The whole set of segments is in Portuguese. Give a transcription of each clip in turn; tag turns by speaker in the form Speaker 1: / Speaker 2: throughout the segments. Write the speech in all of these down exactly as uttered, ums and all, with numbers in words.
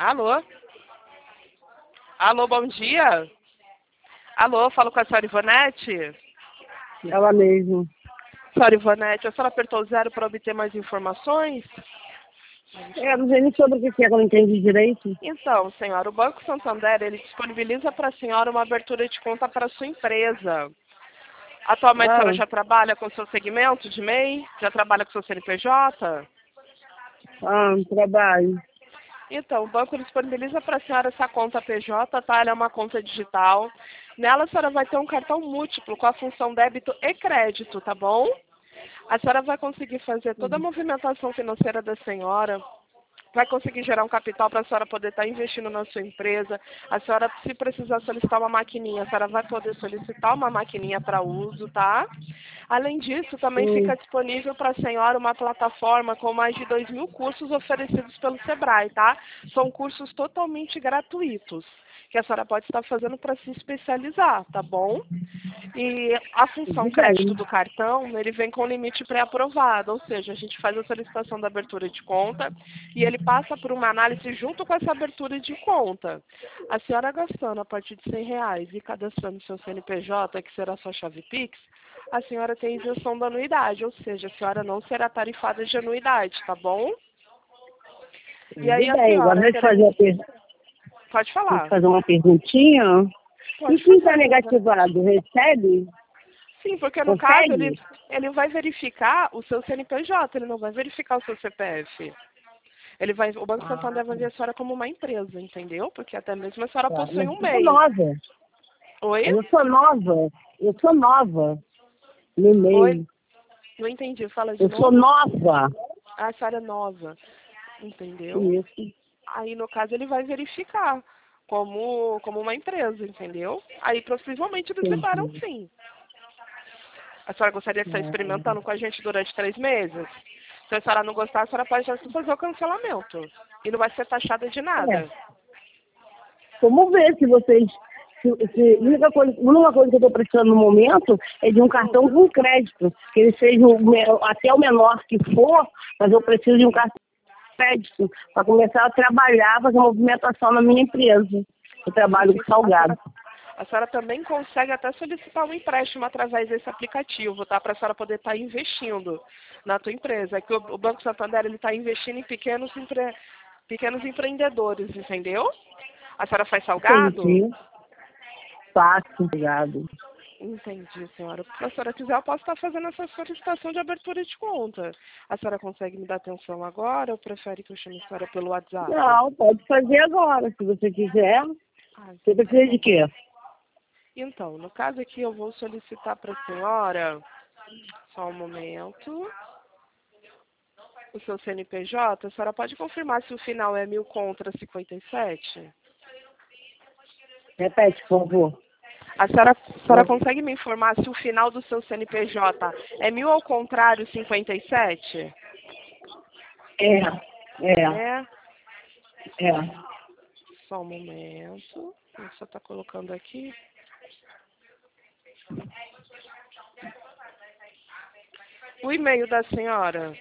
Speaker 1: Alô? Alô, bom dia. Alô, falo com a senhora Ivonete?
Speaker 2: Ela mesmo.
Speaker 1: Senhora Ivonete, a senhora apertou zero para obter mais informações?
Speaker 2: É, não sei nem sobre o que é, que eu não entendi direito.
Speaker 1: Então, senhora, o Banco Santander, ele disponibiliza para a senhora uma abertura de conta para a sua empresa. Atualmente a
Speaker 2: Ah,
Speaker 1: senhora já trabalha com o seu segmento de M E I? Já trabalha com o seu C N P J?
Speaker 2: ah, trabalho.
Speaker 1: Então, o banco disponibiliza para a senhora essa conta P J, tá? Ela é uma conta digital. Nela a senhora vai ter um cartão múltiplo com a função débito e crédito, tá bom? A senhora vai conseguir fazer toda a movimentação financeira da senhora, vai conseguir gerar um capital para a senhora poder estar investindo na sua empresa. A senhora, se precisar solicitar uma maquininha, a senhora vai poder solicitar uma maquininha para uso, tá? Além disso, também
Speaker 2: Hum,
Speaker 1: fica disponível para a senhora uma plataforma com mais de dois mil cursos oferecidos pelo Sebrae, tá? São cursos totalmente gratuitos, que a senhora pode estar fazendo para se especializar, tá bom? E a função
Speaker 2: tudo
Speaker 1: crédito
Speaker 2: bem.
Speaker 1: do cartão, ele vem com limite pré-aprovado, ou seja, a gente faz a solicitação da abertura de conta e ele passa por uma análise junto com essa abertura de conta. A senhora gastando a partir de cem reais e cadastrando seu C N P J, que será sua chave Pix, a senhora tem isenção da anuidade, ou seja, a senhora não será tarifada de anuidade, tá bom? E aí
Speaker 2: Tudo
Speaker 1: a
Speaker 2: bem. Agora
Speaker 1: senhora
Speaker 2: deixa eu fazer,
Speaker 1: terá...
Speaker 2: uma per...
Speaker 1: Pode
Speaker 2: deixa eu
Speaker 1: falar.
Speaker 2: fazer uma perguntinha. E
Speaker 1: Pode
Speaker 2: quem
Speaker 1: fazer,
Speaker 2: está
Speaker 1: senhora Ivonete.
Speaker 2: negativado, recebe?
Speaker 1: Sim, porque no caso ele,
Speaker 2: Consegue?
Speaker 1: ele vai verificar o seu C N P J, ele não vai verificar o seu C P F. Ele vai, o Banco
Speaker 2: Ah,
Speaker 1: Santander vai ver a senhora como uma empresa, entendeu? Porque até mesmo a senhora
Speaker 2: tá.
Speaker 1: possui
Speaker 2: Mas
Speaker 1: um
Speaker 2: eu sou
Speaker 1: M E I.
Speaker 2: nova.
Speaker 1: Oi?
Speaker 2: Mas eu sou nova. Eu sou nova. No
Speaker 1: Oi?
Speaker 2: meio.
Speaker 1: Não entendi, fala de
Speaker 2: Eu sou
Speaker 1: novo.
Speaker 2: nova.
Speaker 1: Ah, a senhora é nova, entendeu?
Speaker 2: Isso.
Speaker 1: Aí, no caso, ele vai verificar como, como uma empresa, entendeu? Aí, possivelmente, eles liberam
Speaker 2: Entendi.
Speaker 1: sim. A senhora gostaria de estar
Speaker 2: Ah,
Speaker 1: experimentando com a gente durante três meses? Se a senhora não gostar, a senhora pode já fazer o cancelamento. E não vai ser taxada de
Speaker 2: é.
Speaker 1: nada.
Speaker 2: Vamos ver se vocês. Se, se, a, única coisa, a única coisa que eu estou precisando no momento é de um
Speaker 1: Hum,
Speaker 2: cartão com crédito. Que ele seja o, me- até o menor que for, mas eu preciso de um cartão com crédito para começar a trabalhar, fazer movimentação na minha empresa. Eu
Speaker 1: sim,
Speaker 2: trabalho
Speaker 1: sim.
Speaker 2: com
Speaker 1: A
Speaker 2: salgado.
Speaker 1: senhora, a senhora também consegue até solicitar um empréstimo através desse aplicativo, tá? Para a senhora poder estar investindo na tua empresa. É que o, o Banco Santander ele está investindo em pequenos, empre, pequenos empreendedores, entendeu? A senhora faz salgado?
Speaker 2: Entendi. Fácil, obrigado.
Speaker 1: Entendi, senhora. Se a senhora quiser, eu posso estar fazendo essa solicitação de abertura de conta. A senhora consegue me dar atenção agora ou prefere que eu chame a senhora pelo WhatsApp?
Speaker 2: Não, pode fazer agora, se você quiser.
Speaker 1: Ah,
Speaker 2: Você
Speaker 1: então tá
Speaker 2: precisa de
Speaker 1: bom.
Speaker 2: quê?
Speaker 1: Então, no caso aqui, eu vou solicitar para a senhora, só um momento, o seu C N P J. A senhora pode confirmar se o final é mil contra cinquenta e sete?
Speaker 2: Repete, por favor.
Speaker 1: A senhora, a senhora consegue me informar se o final do seu C N P J é mil ao contrário cinquenta e sete?
Speaker 2: É, é,
Speaker 1: É?
Speaker 2: é.
Speaker 1: Só um momento. Só está colocando aqui. O e-mail da senhora?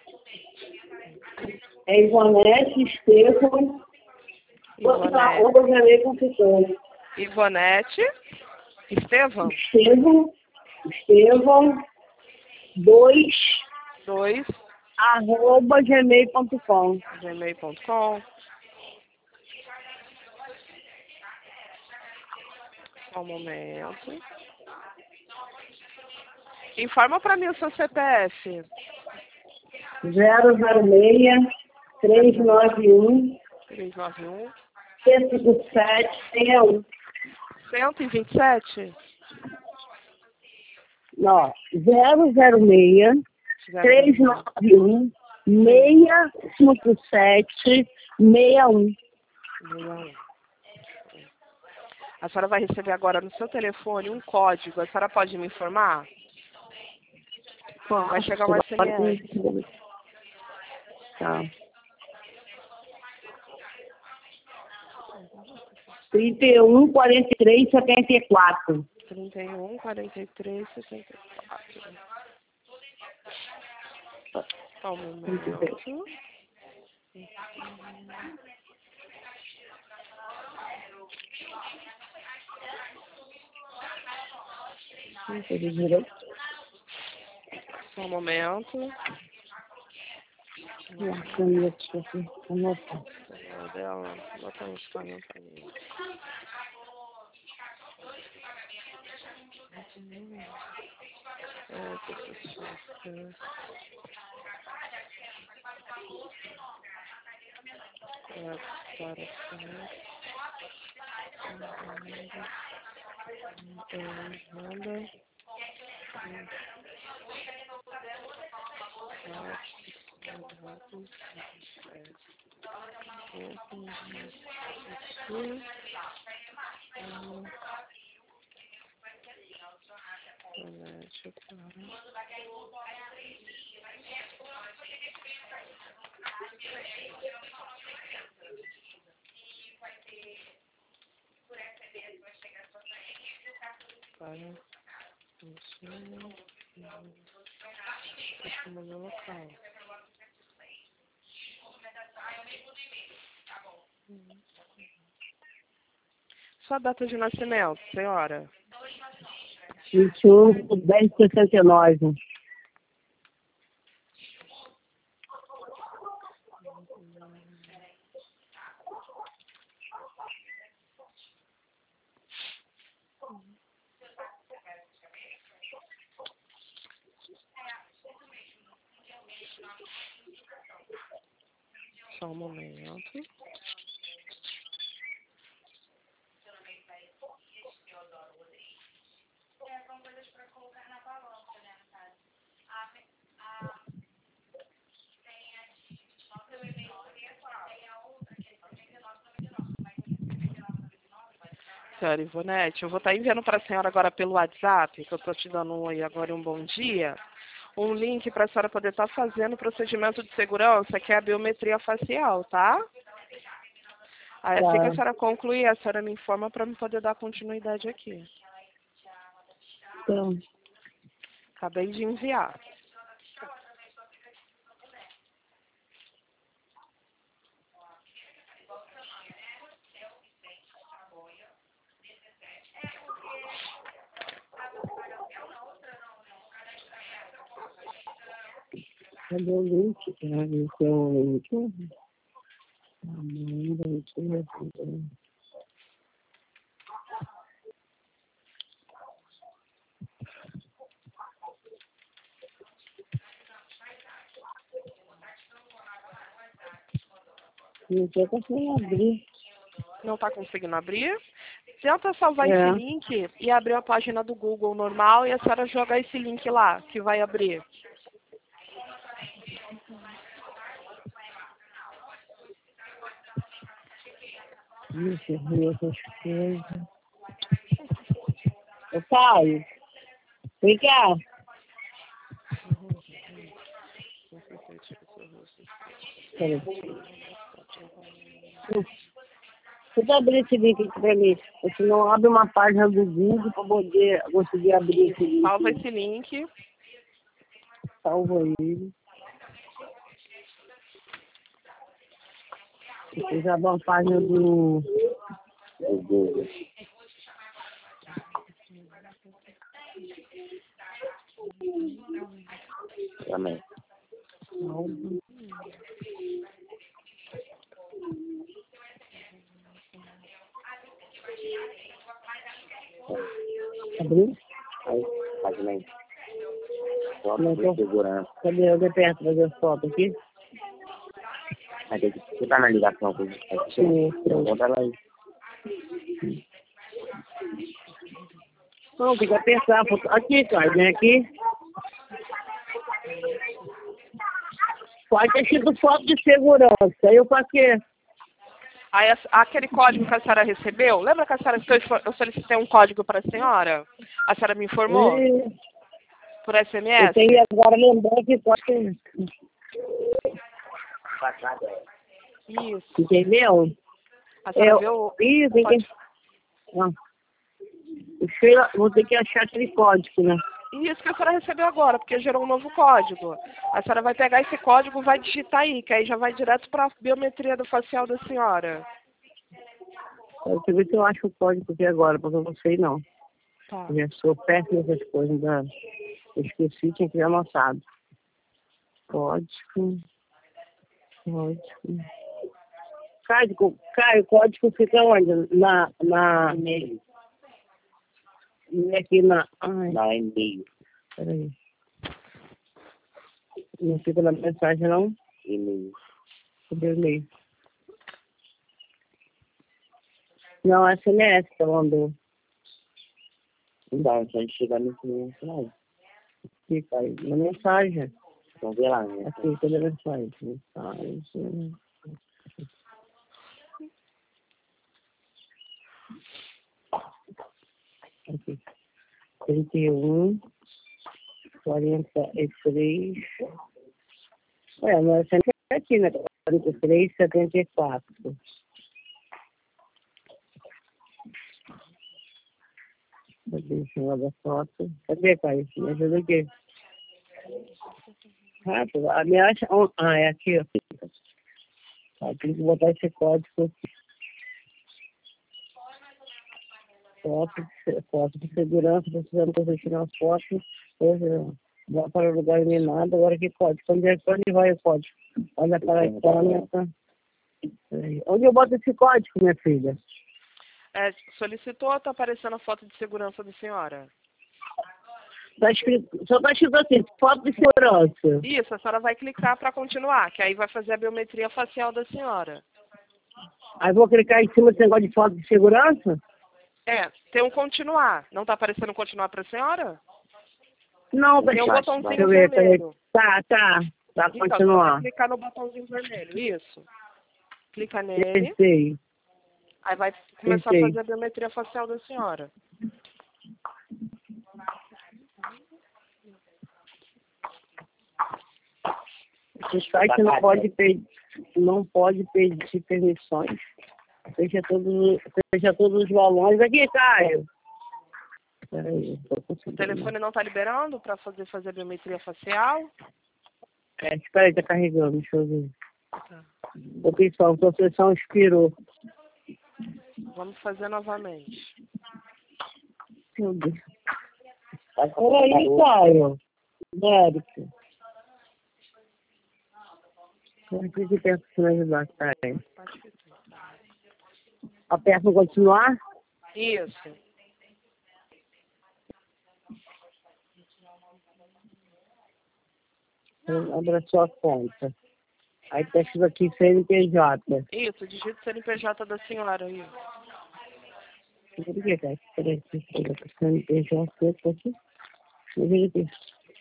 Speaker 2: É Ivonete Estevam,
Speaker 1: Ivonete.
Speaker 2: arroba gmail ponto com.
Speaker 1: Ivonete. Estevam?
Speaker 2: Estevam, Estevam, dois,
Speaker 1: dois,
Speaker 2: arroba gmail ponto com.
Speaker 1: gmail ponto com. Só um momento. Informa para mim o seu C P F.
Speaker 2: zero zero seis, três nove um,
Speaker 1: três nove um.
Speaker 2: seis cinco sete, seis um.
Speaker 1: cento e vinte e sete?
Speaker 2: Não, zero zero seis, três nove um, seis cinco sete, seis um.
Speaker 1: A senhora vai receber agora no seu telefone um código. A senhora pode me informar? Vai chegar um S M S.
Speaker 2: Tá. trinta e um, quarenta e três, setenta e quatro.
Speaker 1: trinta e um, quarenta e três, sessenta e quatro. Só um momento.
Speaker 2: Não sei direito.
Speaker 1: Só um momento.
Speaker 2: E a caneta aqui. Caneta.
Speaker 1: O dela, bota uns caminhos pra mim. É, professor. É, para Manda. Para no meu local. Sua data de nascimento, senhora?
Speaker 2: vinte e um de dez de sessenta e nove.
Speaker 1: Só um momento. Senhora Ivonete, eu vou estar enviando para a senhora agora pelo WhatsApp, que eu estou te dando um aí agora um bom dia, um link para a senhora poder estar fazendo o procedimento de segurança, que é a biometria facial, tá? Aí assim que a senhora concluir, a senhora me informa para eu poder dar continuidade aqui.
Speaker 2: Então,
Speaker 1: Acabei de enviar.
Speaker 2: cadê o link? Ah, esse é o link. Amanda, link. Não sei como abrir.
Speaker 1: Não está conseguindo abrir? Tenta salvar
Speaker 2: É.
Speaker 1: esse link e abrir a página do Google normal e a senhora joga esse link lá, que vai abrir.
Speaker 2: Isso, ver essas coisas. Ô, Caio, vem cá. Peraí. Você tá abrindo esse link aqui pra mim? Ou se não, abre uma página do Google pra poder conseguir abrir esse link.
Speaker 1: Salva esse link.
Speaker 2: Salva ele. Depois abre uma página do, do Google. Também. Salva. Abriu?
Speaker 3: Aí, página aí. Foto
Speaker 2: Não,
Speaker 3: de
Speaker 2: tô-
Speaker 3: segurança.
Speaker 2: Cadê? Eu aperto fazer as fotos aqui?
Speaker 3: Aí tem que você tá na ligação com o
Speaker 2: Sim, pronto.
Speaker 3: Conta ela aí.
Speaker 2: Não, tem que apertar a foto. Aqui, cara, vem aqui. Pode ter sido foto de segurança. Eu passei.
Speaker 1: Aí, as- aquele código que a senhora recebeu, lembra que a senhora que eu eu solicitei um código para a senhora? A senhora me informou? Por S M
Speaker 2: Eu
Speaker 1: S?
Speaker 2: tenho agora lembrar que pode ter.
Speaker 1: Isso.
Speaker 2: Entendeu?
Speaker 1: A senhora
Speaker 2: Eu,
Speaker 1: viu?
Speaker 2: Ih, tem que. Ah. Eu sei lá, vou ter que achar aquele código, né?
Speaker 1: Isso que a senhora recebeu agora, porque gerou um novo código. A senhora vai pegar esse código e vai digitar aí, que aí já vai direto para a biometria do facial da senhora.
Speaker 2: Eu quero ver se eu acho o código aqui agora, porque eu não sei não.
Speaker 1: Tá.
Speaker 2: Eu já sou péssima nessas coisas. Da... Eu esqueci, tinha que ter anotado. Código. Código. Código, Caio, o código fica onde? Na. na...
Speaker 3: E-mail.
Speaker 2: Aqui na. Ai,
Speaker 3: Na e-mail.
Speaker 2: peraí. Não fica na mensagem, não?
Speaker 3: E-mail.
Speaker 2: Cadê o e-mail? Não, é S M S que ela mandou.
Speaker 3: Então, se a gente chegar nesse mensagem.
Speaker 2: Fica aí na mensagem.
Speaker 3: Então, vê lá, né?
Speaker 2: Aqui, cadê a mensagem? Mensagem. Aqui. trinta e um, quarenta e três. Ué, mas sempre é aqui, né? quarenta e três, setenta e quatro. Cadê o senhor da foto? Cadê, Caio? Me ajuda aqui. Rápido. A minha acha... Ah, é aqui, ó. Ah, tem que botar esse código aqui. Foto, de- foto de segurança, precisando corrigir as fotos. Hoje, vai para o lugar iluminado. Agora que código? Onde, é, onde vai o código? Olha para a câmera. Onde eu boto esse código, minha filha?
Speaker 1: É, solicitou ou está aparecendo a foto de segurança da senhora?
Speaker 2: Tá escrito, só está escrito assim, foto de segurança.
Speaker 1: Isso, a senhora vai clicar para continuar, que aí vai fazer a biometria facial da senhora.
Speaker 2: Aí vou clicar em cima desse negócio de foto de segurança?
Speaker 1: É, tem um continuar. Não está aparecendo continuar para a senhora?
Speaker 2: Não, tá
Speaker 1: Tem um
Speaker 3: Vai,
Speaker 1: botãozinho
Speaker 2: Deixa eu ver, peraí.
Speaker 1: vermelho.
Speaker 2: Tá, tá. Tá,
Speaker 1: Então, você vai
Speaker 2: continuar.
Speaker 1: clicar no botãozinho vermelho, isso. Clica nele,
Speaker 2: Pensei.
Speaker 1: aí vai começar
Speaker 2: Pensei.
Speaker 1: a fazer a biometria facial da senhora.
Speaker 2: O site não pode pedir, não pode pedir permissões. Fecha todos, fecha todos os balões. Aqui, Caio. Peraí, tô
Speaker 1: O
Speaker 2: conseguindo.
Speaker 1: telefone não está liberando para fazer, fazer a biometria facial?
Speaker 2: É, espera aí, tá carregando, deixa eu ver.
Speaker 1: Tá.
Speaker 2: Ô, pessoal, sua sessão expirou.
Speaker 1: Vamos fazer novamente.
Speaker 2: Meu Deus. Peraí, Caio. Médico. Eu não que pensa que me ajudar, Caio. Aperta no continuar?
Speaker 1: Isso.
Speaker 2: Abre a sua conta. Aí tá escrito aqui C N P J.
Speaker 1: Isso, digita o C N P J da senhora aí.
Speaker 2: Por que, cara? Peraí, C N P J aqui. Deixa eu ver aqui.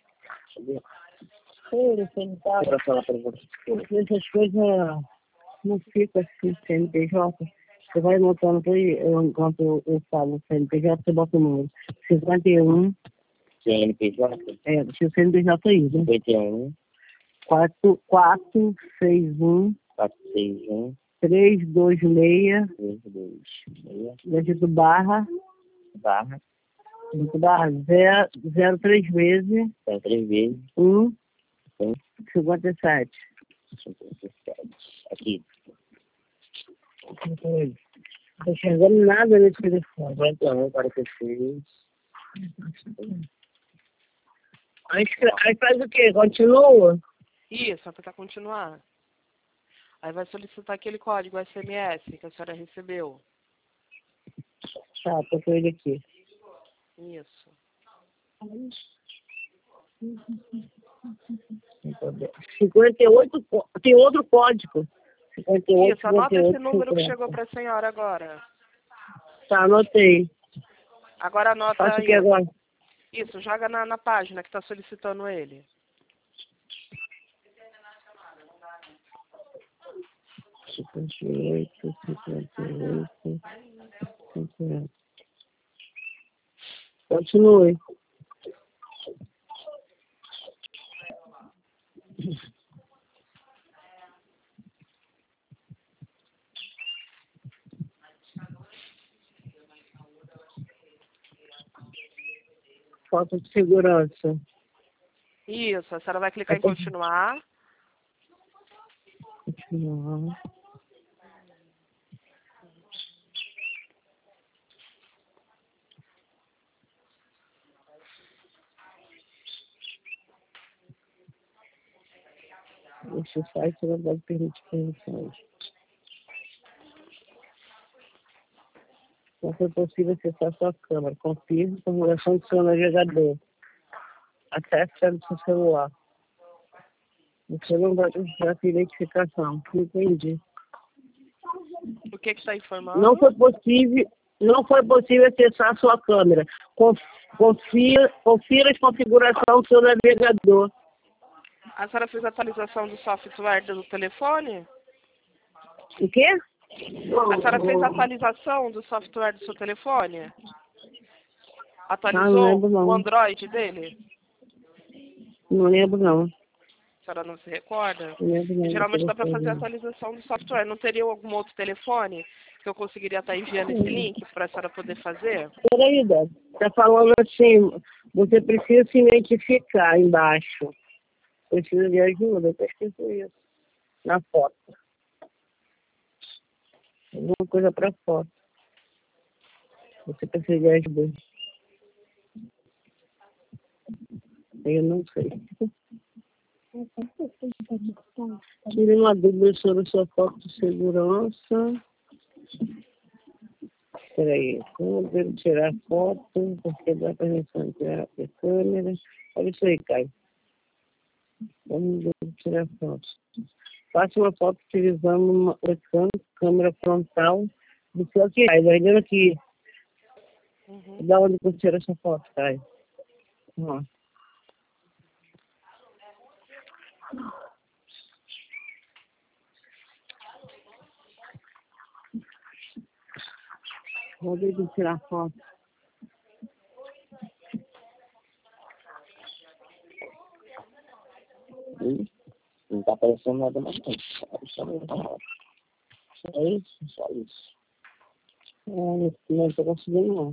Speaker 2: Ei, C N P J.
Speaker 3: Pra falar pra você.
Speaker 2: Essas coisas não ficam assim, C N P J. Você vai anotando por aí, eu- enquanto eu, eu falo C N P J, você bota o número. cinquenta e um,
Speaker 3: C N P J.
Speaker 2: é, deixa o C N P J aí, né?
Speaker 3: cinquenta e um,
Speaker 2: quatro, quatro, seis, um,
Speaker 3: quatro seis um,
Speaker 2: três, dois, seis,
Speaker 3: três dois seis,
Speaker 2: dígito barra,
Speaker 3: barra,
Speaker 2: dígito barra, zero, zero, três vezes,
Speaker 3: são três vezes,
Speaker 2: um,
Speaker 3: um,
Speaker 2: cinquenta e sete.
Speaker 3: cinquenta e sete. Aqui.
Speaker 2: Não tô enxergando nada nesse telefone.
Speaker 3: cinquenta e um, quarenta e seis.
Speaker 2: Aí, escre- aí faz o quê? Continua?
Speaker 1: Isso, apertar continuar. Aí vai solicitar aquele código S M S que a senhora recebeu.
Speaker 2: Tá, tô com ele aqui.
Speaker 1: Isso.
Speaker 2: cinquenta e oito, có- tem outro código. cinquenta e oito,
Speaker 1: Isso, anota esse
Speaker 2: cinquenta e oito,
Speaker 1: número que
Speaker 2: cinquenta.
Speaker 1: chegou para a senhora agora.
Speaker 2: Tá, anotei.
Speaker 1: Agora anota
Speaker 2: Faço o
Speaker 1: aí.
Speaker 2: que agora?
Speaker 1: Isso, joga na, na página que está solicitando ele.
Speaker 2: cinquenta e oito, cinquenta e oito, cinquenta e oito. Continue. Falta de segurança.
Speaker 1: Isso, a senhora vai clicar em continuar.
Speaker 2: Continuar. Esse site não pode permitir permissões. Não foi possível acessar sua câmera. Confirme a configuração do seu navegador. Acesse o seu celular. Você não vai precisar de identificação. Não entendi.
Speaker 1: O que que está informando?
Speaker 2: Não foi possível, não foi possível acessar sua câmera. Conf- Confira, confira a configuração do seu navegador.
Speaker 1: A senhora fez a atualização do software do telefone?
Speaker 2: O quê?
Speaker 1: A senhora fez a atualização do software do seu telefone?
Speaker 2: Ah,
Speaker 1: Atualizou
Speaker 2: não lembro, não.
Speaker 1: o Android dele?
Speaker 2: Não lembro, não.
Speaker 1: A senhora não se recorda?
Speaker 2: Não lembro, não.
Speaker 1: Geralmente dá para fazer a
Speaker 2: Não.
Speaker 1: atualização do software. Não teria algum outro telefone que eu conseguiria estar enviando esse link para a senhora poder fazer?
Speaker 2: Peraí, Débora. Tá falando assim, você precisa se identificar embaixo. Precisa de ajuda, tá escrito isso. Na foto. Alguma coisa para foto. Você precisa de ajuda. Eu não sei. Tire uma dúvida sobre sua foto de segurança. Peraí, como devo tirar foto? Porque dá permissão de tirar a câmera. Olha isso aí, Caio. Como devo tirar foto? Faça uma foto utilizando uma webcam, câmera frontal do seu que Caio. Vai vendo aqui.
Speaker 1: Uhum.
Speaker 2: Da onde você tira essa foto, Caio? Ó. Rodrigo tirar foto.
Speaker 3: Ih, não tá aparecendo nada mais não. Tá aparecendo nada.
Speaker 2: É isso?
Speaker 3: Só isso.
Speaker 2: É, não estou conseguindo não.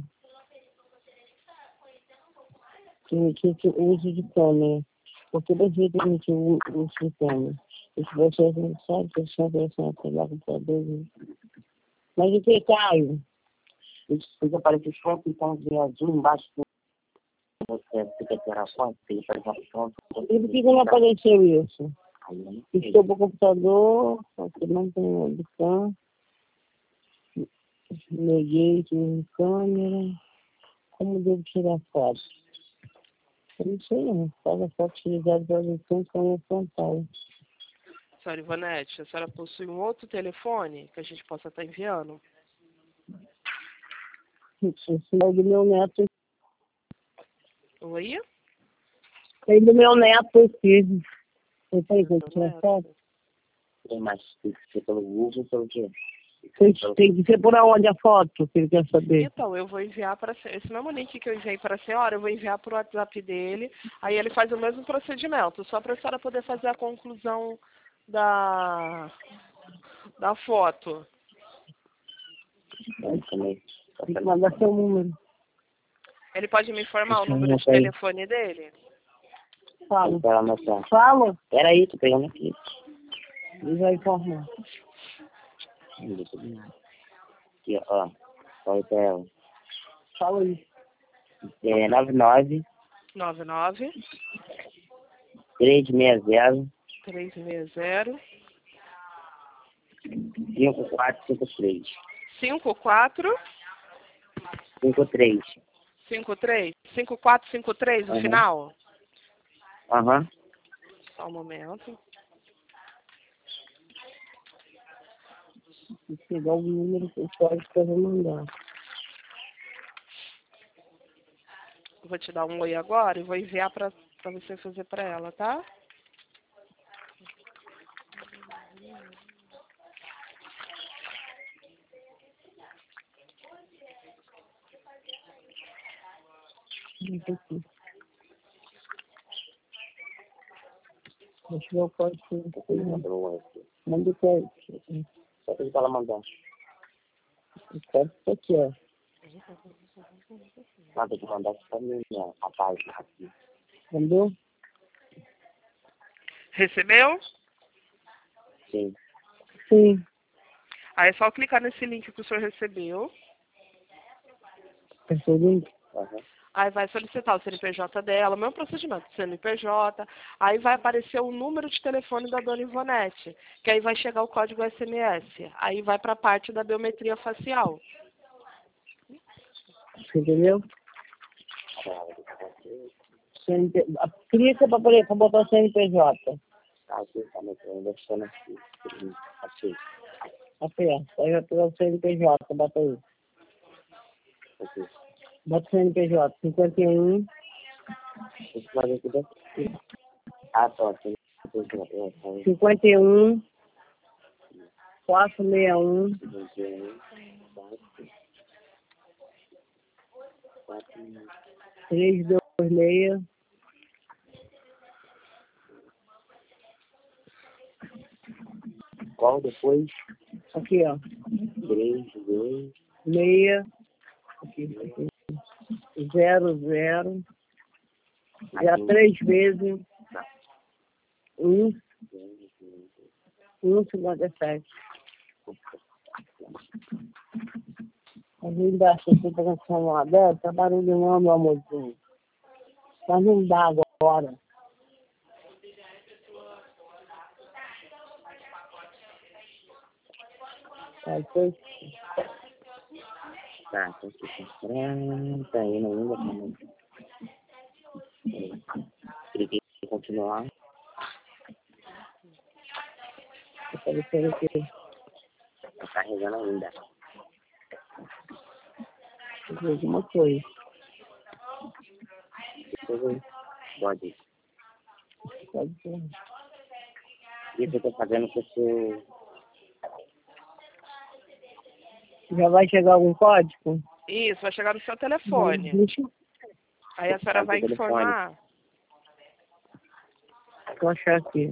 Speaker 2: Que, que, que uso de câmera. Porque da jeito que a gente usa de câmera. E se você não sabe, você sabe essa pegar com o dedo. Mas o que, Caio?
Speaker 3: Depois aparece os pontos, então vem azul embaixo. Você quer tirar foto, tem que fazer uma foto.
Speaker 2: E por que que não apareceu isso?
Speaker 3: Aí eu não sei.
Speaker 2: Estou para o computador, porque não tem webcam. Neguei de câmera. Como devo tirar foto? Eu não sei não. Faz a foto utilizada para webcam câmera frontal.
Speaker 1: Senhora Ivonete, a senhora possui um outro telefone que a gente possa estar enviando?
Speaker 2: Esse é o do meu neto.
Speaker 1: Oi?
Speaker 2: Tem do meu neto aqui. Eu falei que eu tirar foto.
Speaker 3: Tem mais, tem que ser pelo Google ou pelo quê?
Speaker 2: Tem, tem que ser por onde a foto que ele quer saber.
Speaker 1: Então, eu vou enviar para esse mesmo link que eu enviei para a senhora, eu vou enviar para o WhatsApp dele, aí ele faz o mesmo procedimento, só para a senhora poder fazer a conclusão da, da foto.
Speaker 3: Então, também.
Speaker 2: Tem que mandar seu número.
Speaker 1: Ele pode me informar o
Speaker 3: Deixa eu
Speaker 1: número de
Speaker 3: anotar aí.
Speaker 1: telefone dele?
Speaker 2: Fala.
Speaker 3: Para anotar.
Speaker 2: Fala.
Speaker 3: Peraí, tô pegando aqui.
Speaker 2: Ele vai informar.
Speaker 3: Não deixa de nada. Aqui, ó. Olha pra ela.
Speaker 2: Fala aí.
Speaker 3: É nove nove
Speaker 1: nove nove,
Speaker 3: três seis zero
Speaker 1: três seis zero,
Speaker 3: cinco quatro cinco três.
Speaker 1: cinco quatro
Speaker 3: cinco três.
Speaker 1: cinco três, cinco quatro cinco três no
Speaker 3: Uhum.
Speaker 1: final?
Speaker 3: Aham.
Speaker 1: Só um momento.
Speaker 2: Se pegar o número, o código que eu vou mandar.
Speaker 1: Eu vou te dar um oi agora e vou enviar para você fazer para ela, tá?
Speaker 2: Deixa aqui. Deixa eu ver o código que eu vou mandar. Manda o código.
Speaker 3: Só pedir pra ela mandar.
Speaker 2: O código tá aqui, ó.
Speaker 3: Ela tem que mandar aqui pra mim, né? A página aqui.
Speaker 2: Mandou?
Speaker 1: Recebeu?
Speaker 3: Sim.
Speaker 2: Sim.
Speaker 1: Aí é só clicar nesse link que o senhor recebeu.
Speaker 2: Apertou o link?
Speaker 3: Uhum.
Speaker 1: Aí vai solicitar o C N P J dela, o mesmo procedimento, C N P J. Aí vai aparecer o número de telefone da dona Ivonete, que aí vai chegar o código S M S. Aí vai para a parte da biometria facial.
Speaker 2: Você entendeu? C N P... Clica para poder pra botar o C N P J.
Speaker 3: Aqui, tá metendo, deixando aqui. Aqui.
Speaker 2: Aperta. Aí vai pegar o C N P J, bota aí.
Speaker 3: Aqui.
Speaker 2: Bota o C N P J. cinquenta e um.
Speaker 3: Esse lado aqui daqui. Ah, só.
Speaker 2: cinquenta e um. quatrocentos e sessenta e um.
Speaker 3: cinquenta e um. quatro.
Speaker 2: trezentos e vinte e seis.
Speaker 3: Qual depois?
Speaker 2: Aqui, ó.
Speaker 3: três, dois.
Speaker 2: Meia. Aqui, aqui. Zero, zero. Já três vezes. Um. Um, cinquenta e sete. Mas embaixo aqui pra canção lá dela, tá barulho não, meu amorzinho. Mas não dá agora. Aí foi.
Speaker 3: Tá, tô aqui com trinta aí ainda. Cliquei em continuar.
Speaker 2: Aparecendo aqui.
Speaker 3: Tá carregando ainda.
Speaker 2: Deixa eu ver alguma coisa.
Speaker 3: Pode.
Speaker 2: Pode ser.
Speaker 3: Isso eu tô fazendo com o seu...
Speaker 2: Já vai chegar algum código?
Speaker 1: Isso, vai chegar no seu telefone.
Speaker 2: Deixa
Speaker 1: Aí a senhora vai informar.
Speaker 2: eu achar aqui.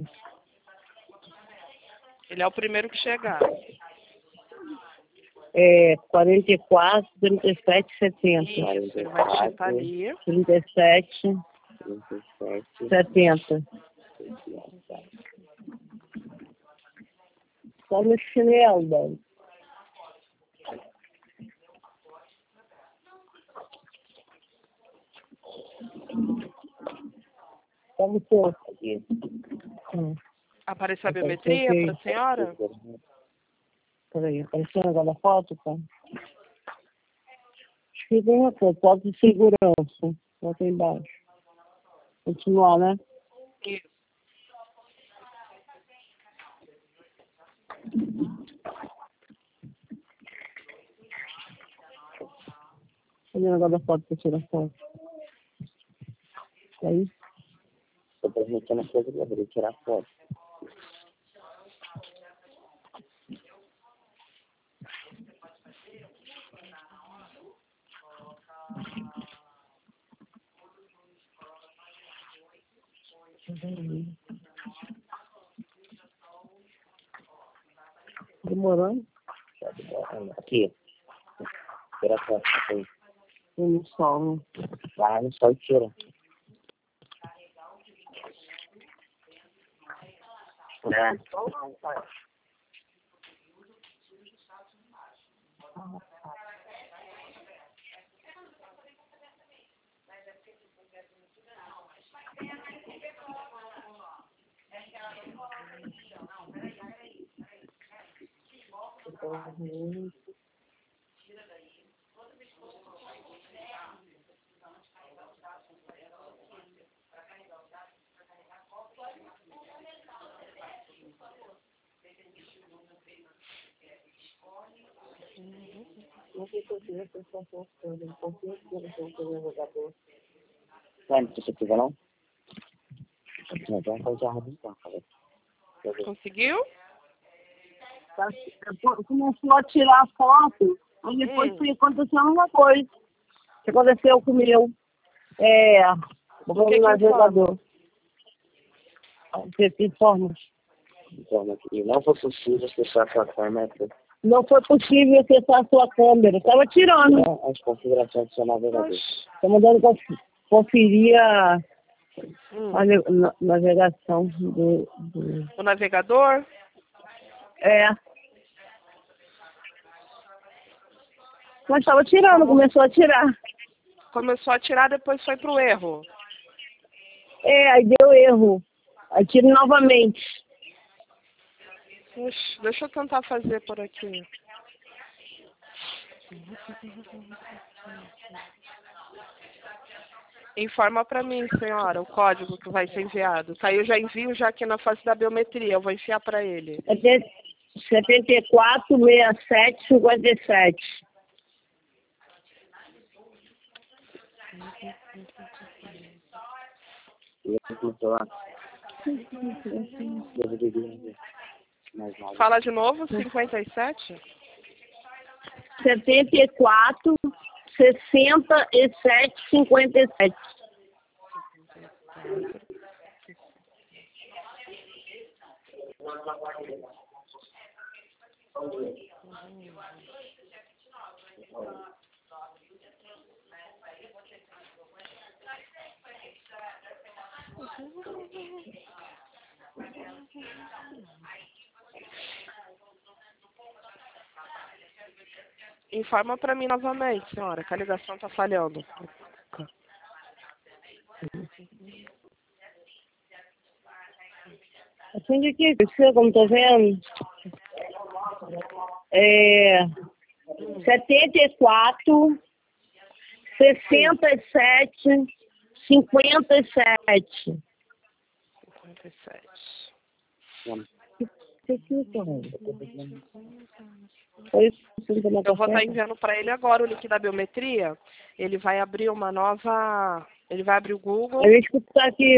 Speaker 1: Ele é o primeiro que chegar.
Speaker 2: É quarenta e quatro, trinta e sete, setenta.
Speaker 1: Isso, ele vai digitar ali.
Speaker 2: trinta e sete,
Speaker 3: trinta e sete.
Speaker 2: setenta. Só no chinelo, Dani. Só no corpo. Hum.
Speaker 1: Apareceu a biometria para a senhora?
Speaker 2: Peraí, apareceu o negócio da foto, tá? Acho que tem uma foto, foto de segurança. Bota aí embaixo. Continuar, né?
Speaker 1: Isso.
Speaker 2: Cadê o negócio da foto pra tirar foto? Aí?
Speaker 3: Tô transmitindo a coisa pra poder tirar foto.
Speaker 2: Demorando?
Speaker 3: Aqui. Tira a foto. Aqui.
Speaker 2: No sol, né?
Speaker 3: Vai no sol e tira. É.
Speaker 2: Não sei se eu tiver pensão postando. Não consigo ter pensão jogador.
Speaker 3: Não, não precisa não? Não, tem uma coisa errada então, cara.
Speaker 1: Conseguiu?
Speaker 2: Começou a tirar a foto, aí depois
Speaker 1: Hum.
Speaker 2: foi acontecendo uma coisa. Que aconteceu com o meu. É. Vou
Speaker 1: que
Speaker 2: no
Speaker 1: que
Speaker 2: navegador. Você se informa.
Speaker 3: Então, e não foi possível acessar a sua câmera.
Speaker 2: Não foi possível acessar a sua câmera. Estava tirando.
Speaker 3: As configurações do seu navegador.
Speaker 2: Estou mandando conf- conferir a,
Speaker 1: Hum.
Speaker 2: a na- na- navegação do, do...
Speaker 1: O navegador?
Speaker 2: É. Mas estava tirando, começou a tirar.
Speaker 1: Começou a tirar, depois foi pro erro.
Speaker 2: É, aí deu erro. Aí tiro novamente.
Speaker 1: Ixi, deixa eu tentar fazer por aqui. Informa para mim, senhora, o código que vai ser enviado. Tá, eu já envio já aqui na fase da biometria. Eu vou enfiar para ele.
Speaker 2: setenta e quatro, sessenta e sete, cinquenta e sete.
Speaker 1: Fala de novo, cinquenta e sete?
Speaker 2: setenta e quatro, sessenta e sete, cinquenta e sete.
Speaker 1: Informa para mim novamente, senhora, que a ligação está falhando.
Speaker 2: Acende aqui, você, como tá vendo? É, setenta e quatro, sessenta e sete, cinquenta e sete.
Speaker 1: cinquenta e sete. Eu vou estar enviando para ele agora o link da biometria. Ele vai abrir uma nova... Ele vai abrir o Google.
Speaker 2: A gente está aqui.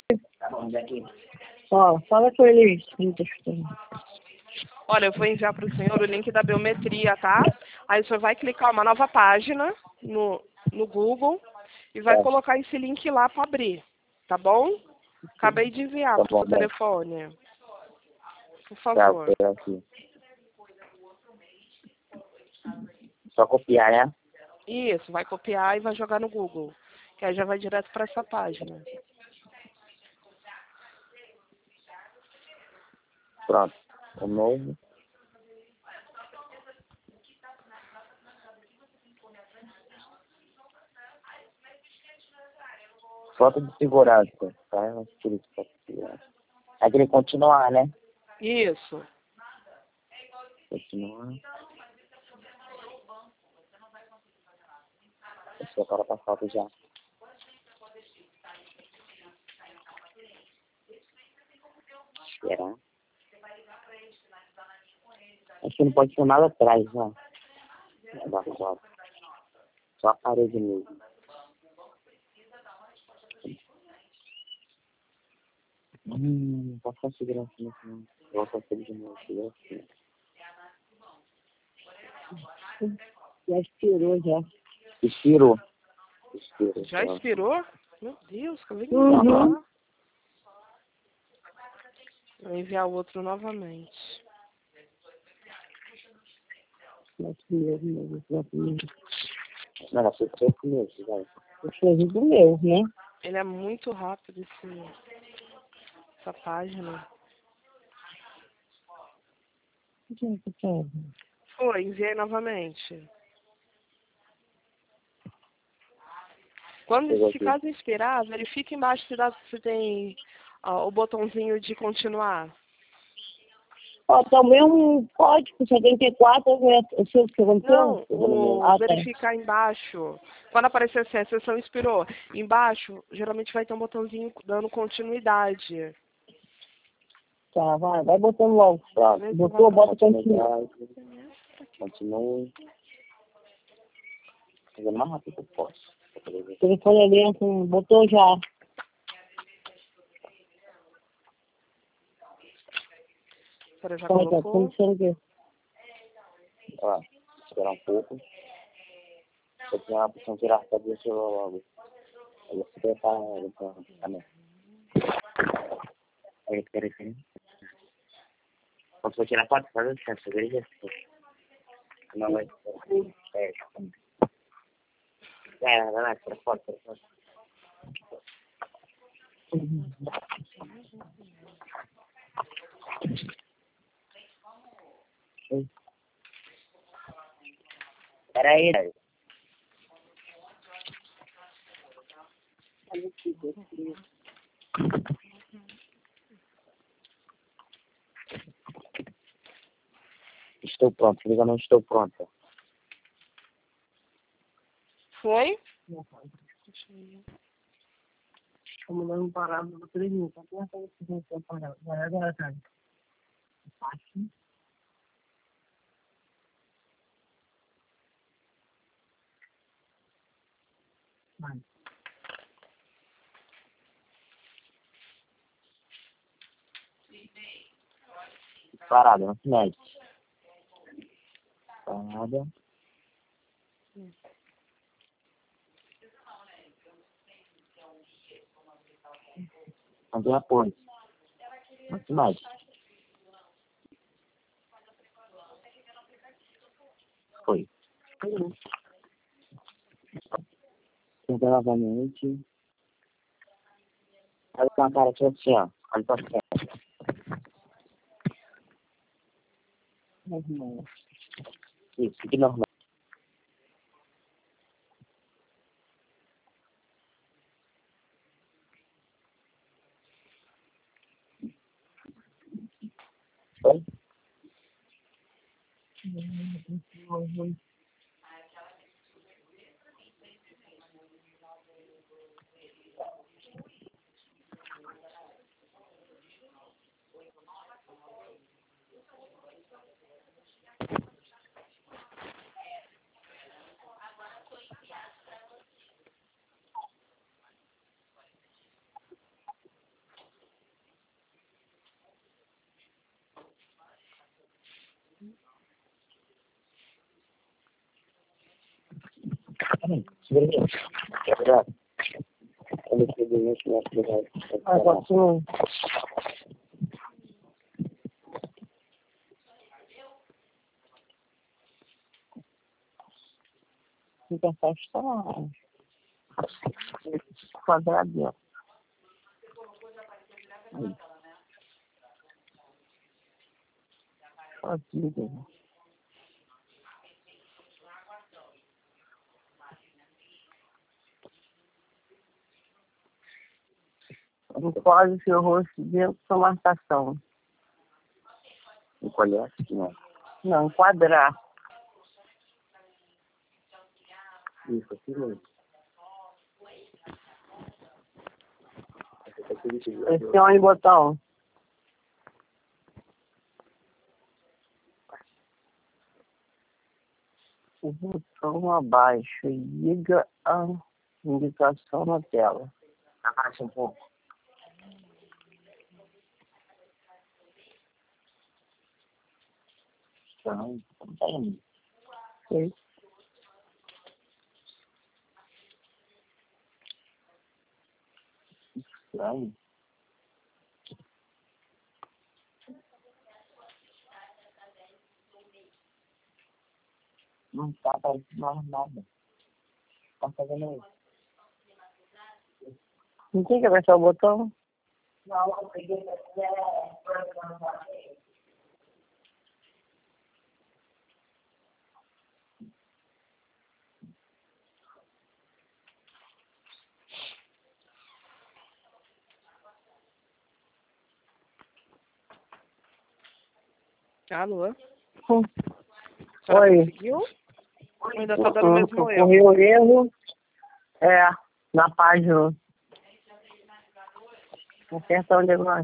Speaker 2: Ó, fala com ele.
Speaker 1: Olha, eu vou enviar para o senhor o link da biometria, tá? Aí o senhor vai clicar uma nova página no, no Google e vai colocar esse link lá para abrir, tá bom? Acabei de enviar para o seu telefone. Por favor.
Speaker 3: Só copiar, né?
Speaker 1: Isso, vai copiar e vai jogar no Google. Que aí já vai direto para essa página.
Speaker 3: Pronto. O novo. Foto de segurança. Tá? Aquele continuar, né?
Speaker 1: Isso.
Speaker 3: Continuar. Deixa eu colocar pra foto já. Esperar. Acho que não pode ser nada atrás, né? Da foto. Só a parede mesmo. Hum, não posso conseguir segurança nisso, não. Eu vou conseguir de novo.
Speaker 2: Já expirou, já.
Speaker 3: Expirou. Expirou.
Speaker 1: Já expirou? Meu Deus, como é que
Speaker 2: Uhum.
Speaker 1: não Vou enviar o outro novamente.
Speaker 2: Não, primeiro, não, primeiro.
Speaker 3: Não, não, foi o primeiro, vai.
Speaker 2: Eu fiz do meu, né?
Speaker 1: Ele é muito rápido, esse, essa página. Foi, enviei novamente. Quando, se caso inspirar, verifique embaixo se, dá, se tem ó, o botãozinho de continuar.
Speaker 2: Ó, também um código setenta e quatro, o seu que aconteceu?
Speaker 1: Não, o,
Speaker 2: Ah, tá.
Speaker 1: verificar embaixo. Quando aparecer assim, a sessão expirou. Embaixo, geralmente vai ter um botãozinho dando continuidade.
Speaker 2: Tá, vai, vai botando logo.
Speaker 3: Tá.
Speaker 2: Botou, bota continuidade.
Speaker 3: Continue. Fazer mais rápido que eu posso.
Speaker 2: O telefone é lento, botou já.
Speaker 1: Agora já
Speaker 2: Como é que tá
Speaker 1: colocou.
Speaker 2: acontecendo aqui?
Speaker 3: Ó, esperar um pouco. Eu tenho uma opção de tirar a cabeça do celular logo. Aí você prepara então, também. Aí, espera aí. Quando for tirar foto, faz assim, você veja. Não vai. É, é, vai lá, tira foto, tira foto. Espera aí, velho. Estou pronto, liga, não estou pronta.
Speaker 1: Foi?
Speaker 2: Estou mandando parar no três minutos. Até essa decisão que eu parar. Vai agora, cara. Aqui. Vai.
Speaker 3: Parada, não se mete. Parada. Não tem apoio. Não se mete. Foi. Tenta novamente. Olha com a cara aqui assim, ó. Olha pra frente.
Speaker 2: Normal.
Speaker 3: Isso, que normal. Foi? É verdade. Olha que doente, né?
Speaker 2: Ah, continua. Fica afastado. Quadradinho. Aqui, encolhe seu rosto dentro da marcação.
Speaker 3: Encolher assim, ó.
Speaker 2: Não, enquadrar.
Speaker 3: Isso, aqui mesmo.
Speaker 2: Pressione o botão. O botão abaixo e liga a indicação na tela.
Speaker 3: Abaixa um pouco. Não, não tá indo.
Speaker 2: Sim.
Speaker 3: Estranho. Não tá aparecendo mais nada. Tá fazendo isso.
Speaker 2: Não tem que apertar o botão?
Speaker 1: Alô?
Speaker 2: Hum.
Speaker 1: A senhora
Speaker 2: Oi.
Speaker 1: conseguiu? Ou ainda está dando o mesmo erro?
Speaker 2: Ocorreu um erro. É, na página. Aperta onde nós.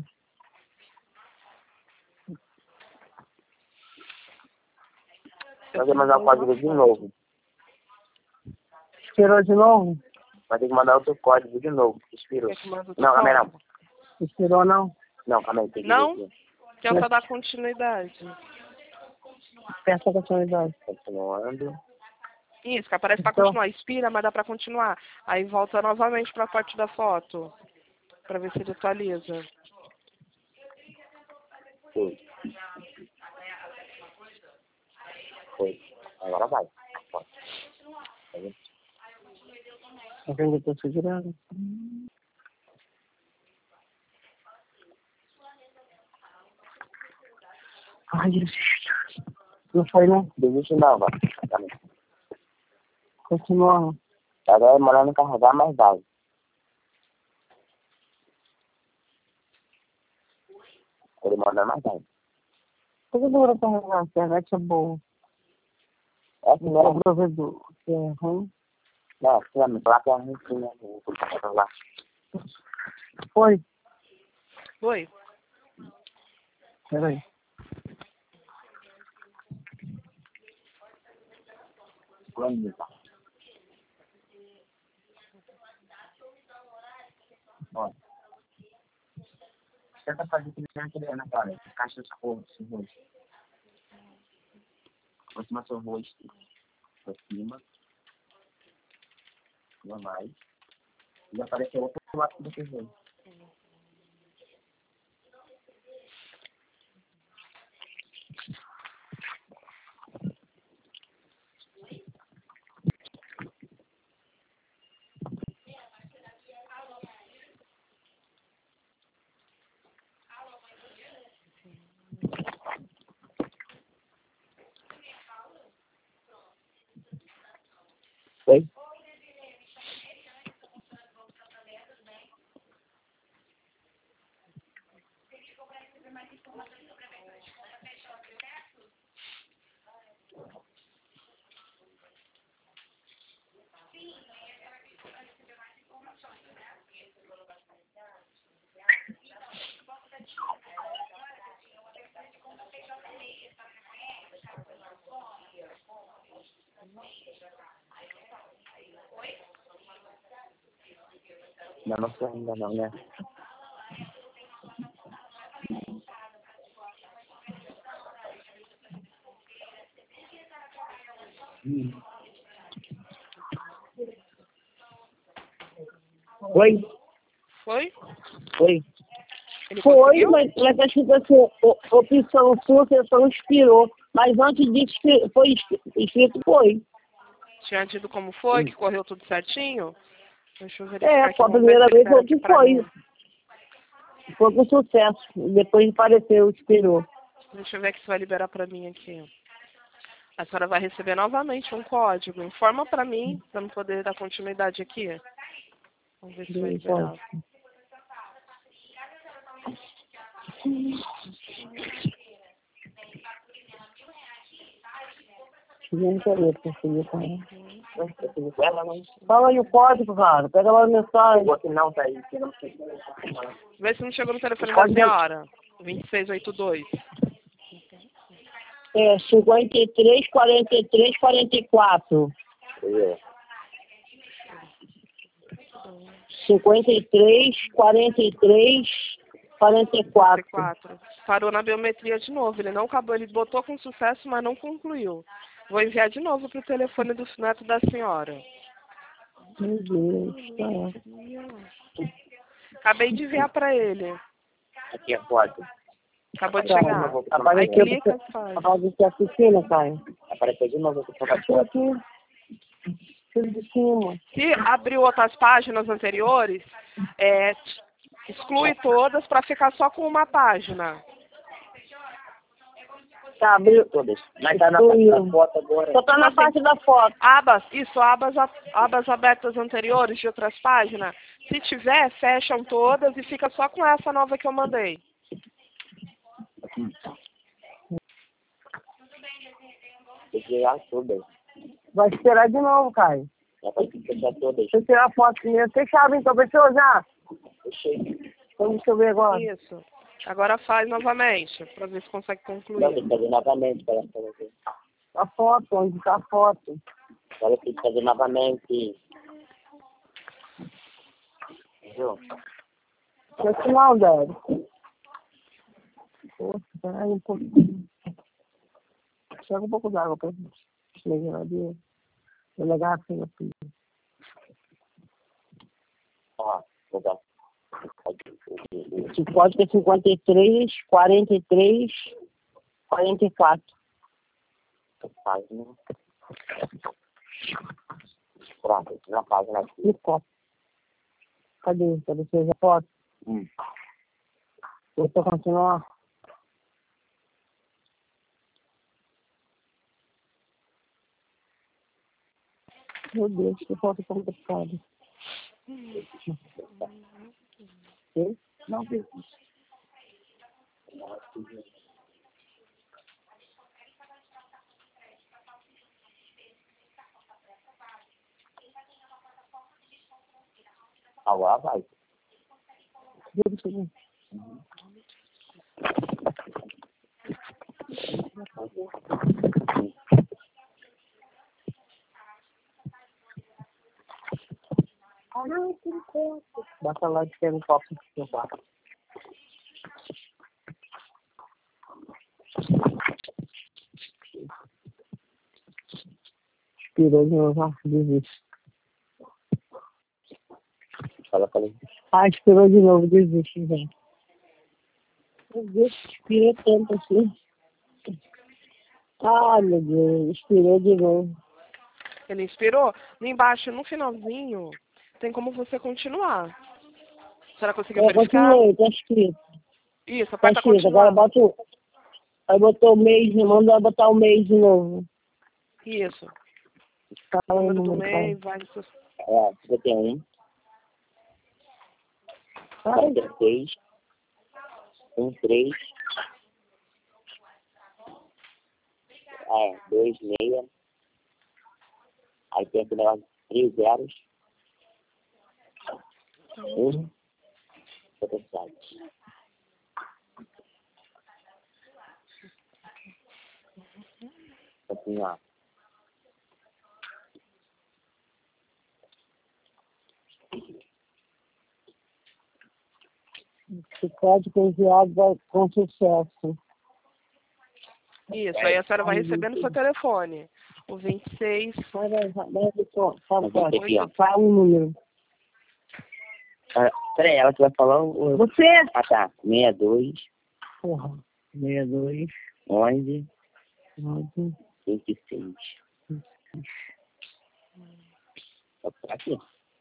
Speaker 3: Vai ter que mandar o código de novo.
Speaker 2: Expirou de novo?
Speaker 3: Vai ter que mandar outro código de novo. Expirou.
Speaker 1: Quer que mande outro
Speaker 3: Não, calma aí, não.
Speaker 1: código?
Speaker 2: Expirou não?
Speaker 3: Não, calma aí. Tem que
Speaker 1: Não?
Speaker 3: ver aqui.
Speaker 1: Tenta dar continuidade.
Speaker 2: Aperta a continuidade.
Speaker 3: Continuando.
Speaker 1: Isso, que aparece para
Speaker 2: Então-
Speaker 1: continuar. Expira, mas dá para continuar. Aí volta novamente para a parte da foto. Para ver se ele atualiza.
Speaker 3: Foi. Foi. Agora vai. Pode. Tá vendo?
Speaker 2: Tá vendo que eu tô segurando? Ai, Jesus. Não foi, não?
Speaker 3: Desiste não, vai. Calma aí.
Speaker 2: Continua.
Speaker 3: Tá demorando em carregar, mas vai. Ele manda mais tarde.
Speaker 2: Por que demora pra arrumar? A internet é boa.
Speaker 3: É assim,
Speaker 2: É o
Speaker 3: né?
Speaker 2: provedor, que é ruim.
Speaker 3: Não, assim, a minha placa é ruim, sim, né? O computador lá.
Speaker 2: Oi,
Speaker 1: Oi.
Speaker 2: peraí.
Speaker 3: Quando tá? Ó. Tenta fazer que nem aquele na parede. Caixa de cor, seu rosto. Aproxima seu rosto. Pra cima. Não mais. E apareceu outro lado do seu rosto. Oi? Não, não sei ainda não, né? Hum. Oi?
Speaker 1: Foi?
Speaker 2: Oi.
Speaker 1: Ele
Speaker 2: Foi,
Speaker 1: conseguiu?
Speaker 2: mas mas tá escrito assim, o- opção sua, sessão expirou. Mas antes disso, escri- foi escri- escrito foi.
Speaker 1: Tinha dito como foi, que correu tudo certinho? Deixa eu verificar
Speaker 2: É,
Speaker 1: aqui.
Speaker 2: a
Speaker 1: Vamos ver
Speaker 2: primeira
Speaker 1: se
Speaker 2: vez
Speaker 1: libera
Speaker 2: foi
Speaker 1: aqui
Speaker 2: que
Speaker 1: pra
Speaker 2: foi.
Speaker 1: mim.
Speaker 2: Foi com sucesso. Depois apareceu, expirou.
Speaker 1: Deixa eu ver se vai liberar pra mim aqui. A senhora vai receber novamente um código. Informa pra mim, pra não poder dar continuidade aqui. Vamos ver se vai liberar.
Speaker 2: Não queria conseguir com ela. Não consegui com ela, não. Fala aí o código, cara. Pega lá a mensagem.
Speaker 3: O sinal tá aí.
Speaker 1: Vê se não chegou no telefone da
Speaker 2: Pode-
Speaker 1: senhora. vinte e seis oitenta e dois.
Speaker 2: É, cinquenta e três, quarenta e três, quarenta e quatro.
Speaker 3: É.
Speaker 2: cinquenta e três, quarenta e três, quarenta e quatro.
Speaker 1: quatro. Parou na biometria de novo. Ele não acabou. Ele botou com sucesso, mas não concluiu. Vou enviar de novo pro telefone do neto da senhora.
Speaker 2: Meu Deus, tá.
Speaker 1: Acabei de enviar pra ele.
Speaker 3: Aqui é código.
Speaker 1: Acabou de
Speaker 2: Tá.
Speaker 1: chegar. Aí
Speaker 2: Apareceu
Speaker 1: clica
Speaker 2: você.
Speaker 1: e faz.
Speaker 2: Apareceu aqui em cima, Caio.
Speaker 3: Apareceu de novo aqui.
Speaker 2: Apareceu aqui. Tudo de cima.
Speaker 1: Se abriu outras páginas anteriores, é, exclui todas para ficar só com uma página.
Speaker 2: Tá, abriu.
Speaker 3: Todas. Mas tá na parte da foto agora.
Speaker 2: Só tá na
Speaker 1: Assim,
Speaker 2: parte da foto.
Speaker 1: Abas, isso, abas, a- abas abertas anteriores de outras páginas. Se tiver, fecham todas e fica só com essa nova que eu mandei.
Speaker 3: Tem que tirar todas.
Speaker 2: Vai esperar de novo, Caio.
Speaker 3: Já vai fechar todas.
Speaker 2: Deixa eu tirar a foto primeiro. Fechava então, fechou já?
Speaker 3: Fechei.
Speaker 2: Então deixa eu ver agora.
Speaker 1: Isso. Agora faz novamente, para ver se consegue
Speaker 3: Não,
Speaker 1: concluir.
Speaker 3: tem que fazer novamente para fazer.
Speaker 2: A foto, onde tá a foto?
Speaker 3: Agora tem que fazer novamente. Entendeu?
Speaker 2: Esse não, Débora. Poxa, peraí um pouquinho. Chega um pouco d'água pra gente. Na geladeira. Vou levar assim, meu filho.
Speaker 3: Ó, vou dar.
Speaker 2: Esse código é cinquenta e três, quarenta e três, quarenta e quatro.
Speaker 3: Página. Pronto, na página aqui.
Speaker 2: E copo. Cadê? Cadê você a foto?
Speaker 3: Hum.
Speaker 2: Deixa eu continuar. Meu Deus, que foto complicada. Quê?
Speaker 3: Não, viu? Agora vai.
Speaker 2: Bota lá de ter um copo de seu quarto. Expirou de novo, ah, desiste.
Speaker 3: Fala, falei.
Speaker 2: Ah, expirou de novo, desiste, gente. Meu Deus, expirou tanto assim. Ah, meu Deus, expirou de novo.
Speaker 1: Ele inspirou? No embaixo, no finalzinho, tem como você continuar. A senhora conseguiu
Speaker 2: Eu
Speaker 1: verificar?
Speaker 2: continuei, tá escrito.
Speaker 1: Isso,
Speaker 2: Tá
Speaker 1: aperta
Speaker 2: escrito, agora
Speaker 1: continuar.
Speaker 2: bota o... Aí botou o mês, manda botar o mês de novo.
Speaker 1: Isso.
Speaker 2: Fala
Speaker 1: O
Speaker 2: aí,
Speaker 1: número do
Speaker 2: número,
Speaker 1: mês, vai no seu...
Speaker 3: É, cinquenta e um, quarenta e seis, três, é, dois, meia, aí tem aquele negócio de três zeros, um, setenta e sete. Assim, ó.
Speaker 2: Esse código enviado vai com sucesso.
Speaker 1: Isso, aí a senhora vai receber no seu telefone. O vinte e seis...
Speaker 2: Fala, fala, fala,
Speaker 3: Aqui, ó.
Speaker 2: fala o número.
Speaker 3: Ah, peraí, ela que vai falar o...
Speaker 2: Você?
Speaker 3: Ah, tá. sessenta e dois,
Speaker 2: Porra. sessenta e dois,
Speaker 3: onze,
Speaker 2: onze,
Speaker 3: vinte e seis. Aqui.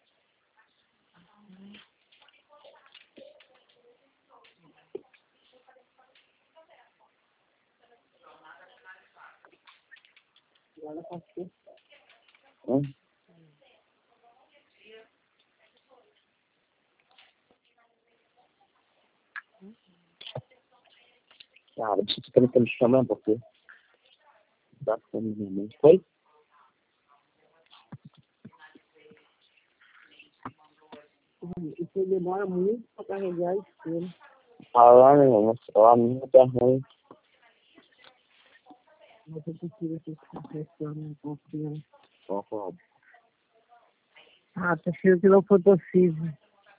Speaker 3: Hum. Cara, deixa eu ficar me chamando, porque... Dá pra mim. Foi?
Speaker 2: Isso demora muito para carregar isso tudo.
Speaker 3: Falando, irmão, a minha tá ruim.
Speaker 2: Você precisa ter essa não confia.
Speaker 3: Concordo.
Speaker 2: Ah, tá cheio que não fotossível.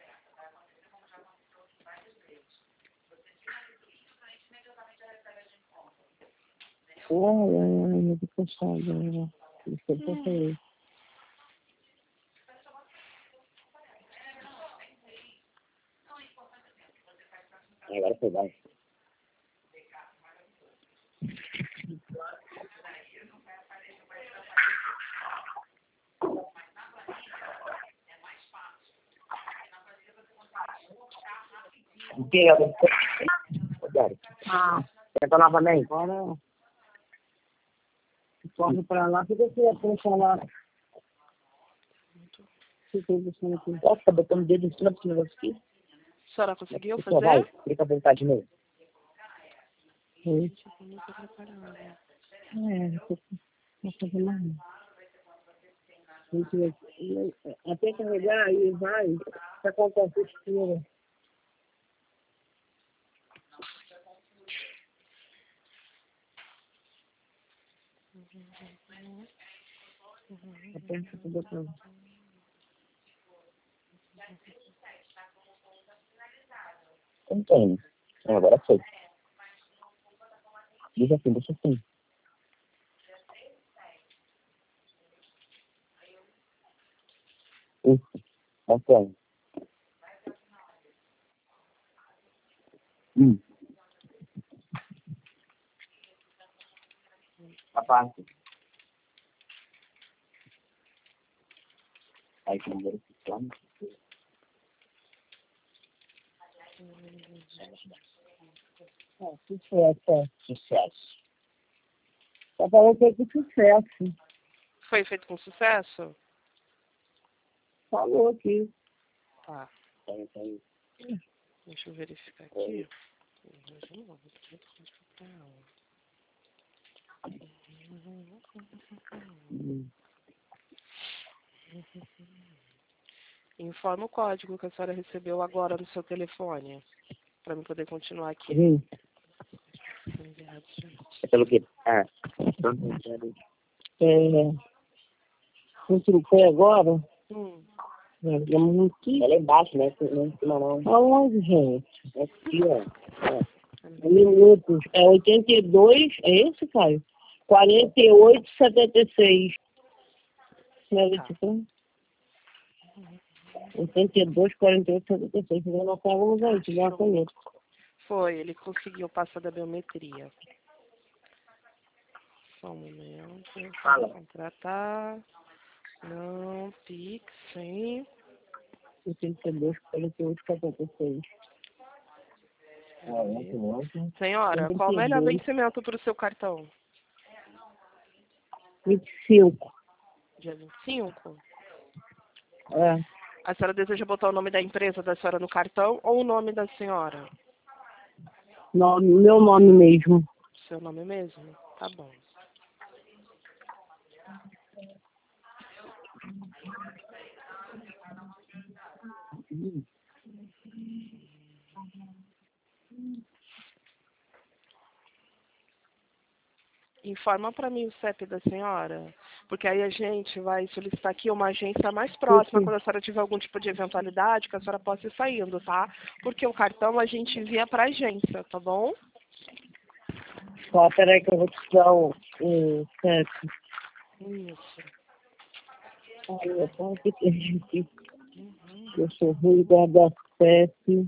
Speaker 2: Ai, ai, ai, muito cansado, né? Isso que eu tô falando.
Speaker 3: Agora você vai. O que é?
Speaker 2: Ah,
Speaker 3: Tenta novamente.
Speaker 2: agora corre pra lá, fica aqui a pressão lá. Fica deixando aqui.
Speaker 3: Nossa, tá botando o dedo em cima desse negócio aqui.
Speaker 1: A senhora conseguiu
Speaker 3: Pessoal, vai,
Speaker 1: fazer?
Speaker 3: clica pra vontade de novo.
Speaker 2: Oi.
Speaker 1: Não tô preparando.
Speaker 2: É, não vou fazer mais nada. Gente, até carregar aí vai, tá com a textura. Aperta o botão.
Speaker 3: Não tem. Não, agora foi. Deixa assim, deixa assim. Isso. Antônio. Hum. A parte. Aí, como verificando.
Speaker 2: É, sucesso, é.
Speaker 3: Sucesso.
Speaker 2: Tá falando que é que sucesso.
Speaker 1: Foi feito com sucesso?
Speaker 2: Falou aqui.
Speaker 1: Tá.
Speaker 3: Tem, tem.
Speaker 1: Deixa eu verificar aqui. Informa o código que a senhora recebeu agora no seu telefone, para eu poder continuar aqui.
Speaker 2: Sim.
Speaker 3: É pelo quê? Ah,
Speaker 2: É, não trocou agora?
Speaker 1: Hum.
Speaker 2: Vamos aqui.
Speaker 3: ela é embaixo, né? Não em cima não.
Speaker 2: Aonde, gente?
Speaker 3: É aqui, ó. É.
Speaker 2: Minutos. É oitenta e dois, é esse, Caio? quarenta e oito, setenta e seis. Não é
Speaker 1: Tá.
Speaker 2: esse, não? oitenta e dois, quarenta e oito, setenta e seis. Você vai notar alguns aí, te dá uma caneta.
Speaker 1: Foi, ele conseguiu passar da biometria. Só um momento.
Speaker 3: Fala.
Speaker 1: Contratar. Não, Pix, sim.
Speaker 2: oitenta e dois, quarenta e oito, setenta e seis.
Speaker 1: Senhora, qual o melhor vencimento para o seu cartão?
Speaker 2: vinte e cinco.
Speaker 1: Dia vinte e cinco?
Speaker 2: É.
Speaker 1: A senhora deseja botar o nome da empresa da senhora no cartão ou o nome da senhora?
Speaker 2: Nome, meu nome mesmo.
Speaker 1: Seu nome mesmo? Tá bom. Informa para mim o C E P da senhora, porque aí a gente vai solicitar aqui uma agência mais próxima, quando a senhora tiver algum tipo de eventualidade, que a senhora possa ir saindo, tá? Porque o cartão a gente envia para a agência, tá bom?
Speaker 2: Ó, peraí que eu vou te dar o, o C E P.
Speaker 1: Isso.
Speaker 2: Olha, eu tô aqui, gente. Eu sou ruim de guardar C E P.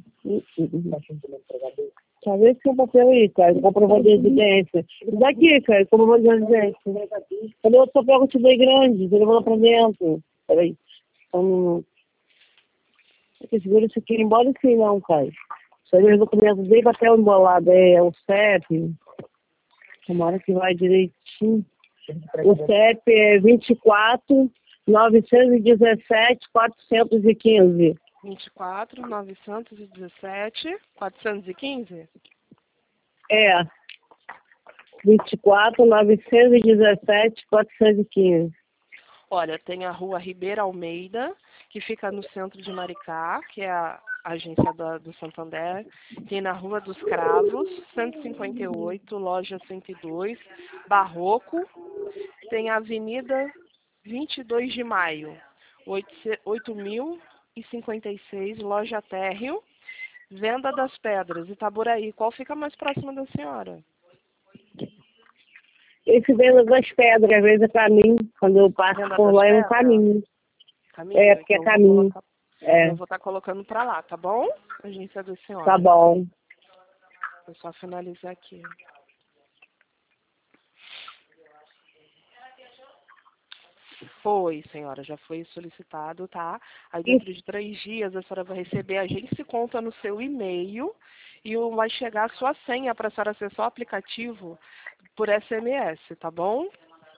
Speaker 2: Talvez que o papel aí, cara, comprovante de residência. Isso daqui, cara, comprovante de residência. Cadê outro papel que eu te dei grande? Você levou lá pra dentro. Peraí. Só um minuto. Você segura isso aqui, embora assim não, cara. Isso aí é documento bem papel embolado, é o C E P. Tomara que vai direitinho. O C E P é vinte e quatro, novecentos e dezessete, quatrocentos e quinze.
Speaker 1: vinte e quatro, novecentos e dezessete, quatrocentos e quinze?
Speaker 2: É. vinte e quatro, novecentos e dezessete, quatrocentos e quinze.
Speaker 1: Olha, tem a rua Ribeira Almeida, que fica no centro de Maricá, que é a agência da, do Santander. Tem na Rua dos Cravos, cento e cinquenta e oito, loja cento e dois, Barroco. Tem a Avenida vinte e dois de maio, oito mil e cinquenta e seis, loja Térreo, Venda das Pedras, Itaboraí. Qual fica mais próxima da senhora?
Speaker 2: Esse Venda das Pedras, às vezes é caminho. Quando eu passo
Speaker 1: Venda
Speaker 2: por
Speaker 1: das
Speaker 2: lá é um
Speaker 1: Pedras?
Speaker 2: caminho.
Speaker 1: Caminho?
Speaker 2: É, porque é
Speaker 1: Então, eu vou
Speaker 2: caminho.
Speaker 1: colocar-
Speaker 2: É,
Speaker 1: Eu vou estar colocando para lá, tá bom? Agência da senhora.
Speaker 2: tá bom.
Speaker 1: Vou só finalizar aqui. Foi, senhora, já foi solicitado, tá? Aí dentro de três dias a senhora vai receber, a gente se conta no seu e-mail e o- vai chegar a sua senha para a senhora acessar o aplicativo por S M S, tá bom?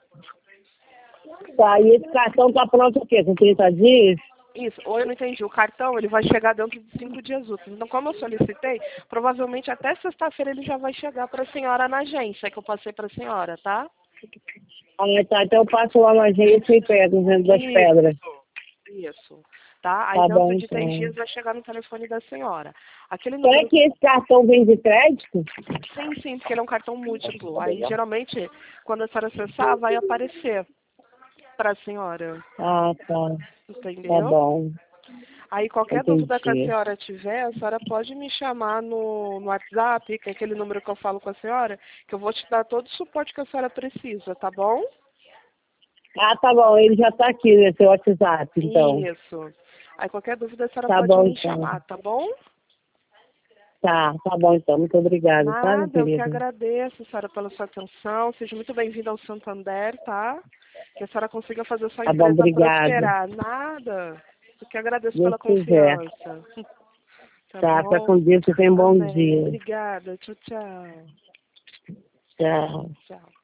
Speaker 2: Tá, e esse cartão tá pronto o quê? Com trinta dias?
Speaker 1: Isso, ou eu não entendi, o cartão ele vai chegar dentro de cinco dias úteis. Então, como eu solicitei, provavelmente até sexta-feira ele já vai chegar para a senhora na agência, que eu passei para a senhora, tá?
Speaker 2: Ah, tá. Então eu passo lá na agência e pego o Venda das
Speaker 1: Isso.
Speaker 2: Pedras.
Speaker 1: Isso, tá? Aí
Speaker 2: Tá
Speaker 1: dentro
Speaker 2: bom,
Speaker 1: de três
Speaker 2: então.
Speaker 1: dias vai chegar no telefone da senhora. Aquele
Speaker 2: Será
Speaker 1: número...
Speaker 2: que esse cartão vem de crédito?
Speaker 1: Sim, sim, porque ele é um cartão múltiplo. Aí, geralmente, quando a senhora acessar, vai aparecer para a senhora.
Speaker 2: Ah, tá.
Speaker 1: Entendeu?
Speaker 2: Tá bom.
Speaker 1: Aí, qualquer dúvida que a
Speaker 2: Entendi.
Speaker 1: senhora tiver, a senhora pode me chamar no, no WhatsApp, que é aquele número que eu falo com a senhora, que eu vou te dar todo o suporte que a senhora precisa, tá bom?
Speaker 2: Ah, tá bom. Ele já tá aqui nesse WhatsApp, então.
Speaker 1: Isso. Aí, qualquer dúvida, a senhora
Speaker 2: Tá
Speaker 1: pode
Speaker 2: bom,
Speaker 1: me
Speaker 2: então.
Speaker 1: chamar, tá bom?
Speaker 2: Tá, tá bom, então. Muito obrigada, tá, minha
Speaker 1: Nada, eu que
Speaker 2: querida?
Speaker 1: agradeço, senhora, pela sua atenção. Seja muito bem-vinda ao Santander, tá? Que a senhora consiga fazer sua
Speaker 2: Tá bom,
Speaker 1: empresa
Speaker 2: obrigada.
Speaker 1: prosperar. Nada. Eu que agradeço
Speaker 2: Deus
Speaker 1: pela
Speaker 2: quiser.
Speaker 1: confiança. Tá
Speaker 2: Tá, fica
Speaker 1: bom?
Speaker 2: com Deus. Você tem um bom
Speaker 1: Amém.
Speaker 2: dia.
Speaker 1: Obrigada. Tchau, tchau.
Speaker 2: Tchau.
Speaker 1: Tchau.